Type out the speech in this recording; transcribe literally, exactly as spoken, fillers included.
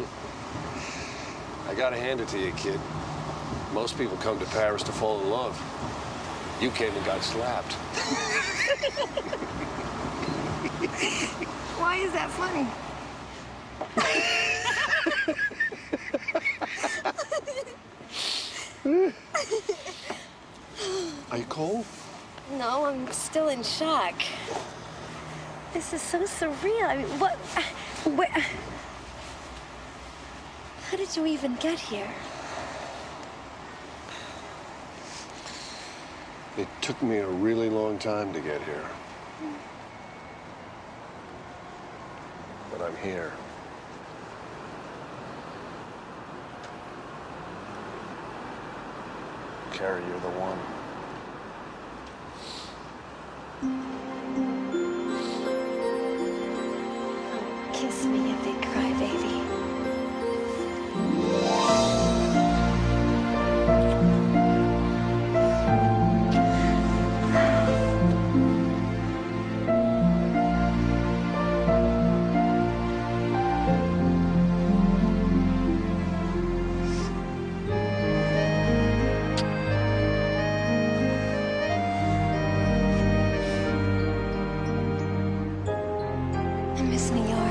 I gotta hand it to you, kid. Most people come to Paris to fall in love. You came and got slapped. Why is that funny? Are you cold? No, I'm still in shock. This is so surreal. I mean, what? Where? How did you even get here? It took me a really long time to get here. But I'm here. Carrie, you're the one. Kiss me, you big crybaby. I miss New York.